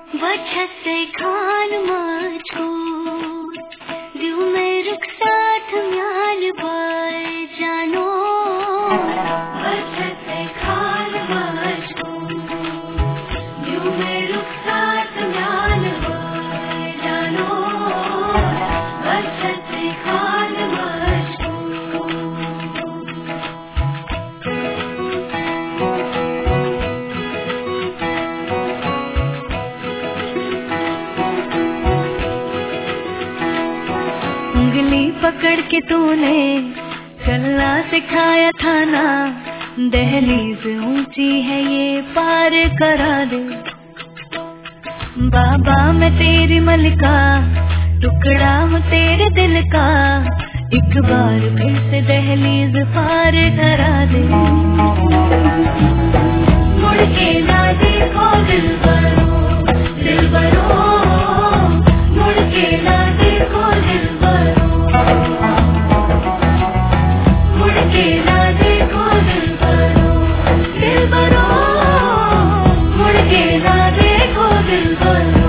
वछत से खान माचो दिल में रुख साथ म्याल बाय जानो वछत से खान माचो दिल में रुख साथ म्याल बाय जानो वछत से खान माचो उंगली पकड़ के तूने चलना सिखाया था ना, दहलीज ऊंची है ये पार करा दे। बाबा मैं तेरी मलिका, टुकड़ा हूँ तेरे दिल का, एक बार फिर से दहलीज पार करा दे। मुड़ के ना देखो दिलबरो, दिलबरो, मुड़ के ना देखो दिलबरो, मुड़ के ना देखो दिलबरो, दिलबरो, मुड़ के ना देखो दिलबरो।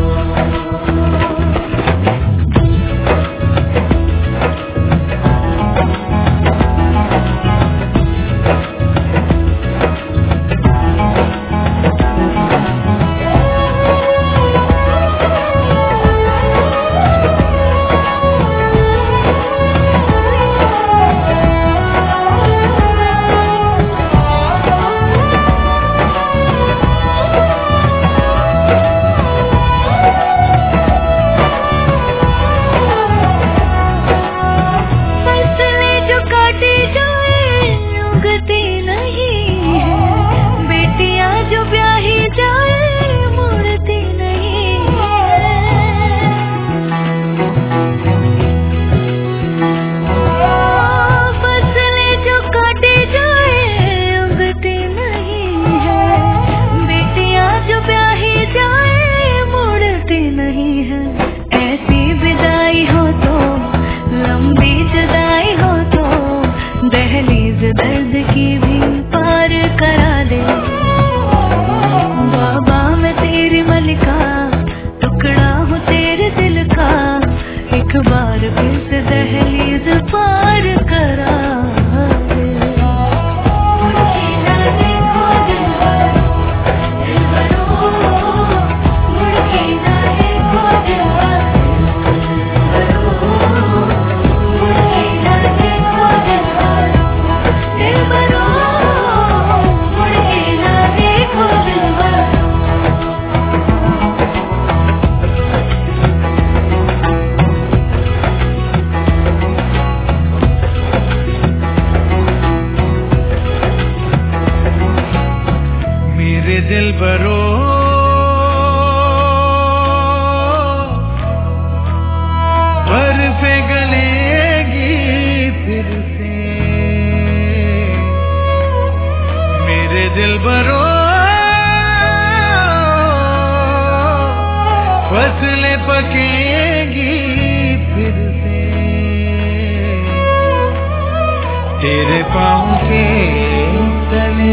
दर्द की भी पार करा दे। बाबा मैं तेरी मलिका, टुकड़ा हूँ तेरे दिल का, एक बार फिर से दहलीज पार करा दे। मुड़ के ना देखो दिलबरो, दिलबरो, मुड़ के ना देखो दिलबरो, मुड़ के ना देखो दिलबरो, दिलबरो, मुड़ के ना देखो दिलबरो। मेरे दिलबरो बर्फे गलेगी फिर से, मेरे दिलबरो फसलें पकेगी फिर से, तेरे पाँव के तले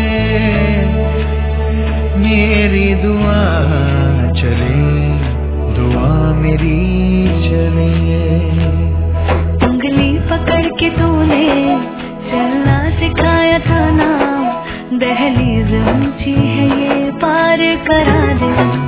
मेरी दुआ चले, दुआ मेरी चले। उंगली पकड़ के तूने चलना सिखाया था ना, दहलीज ऊंची है ये पार करा दे।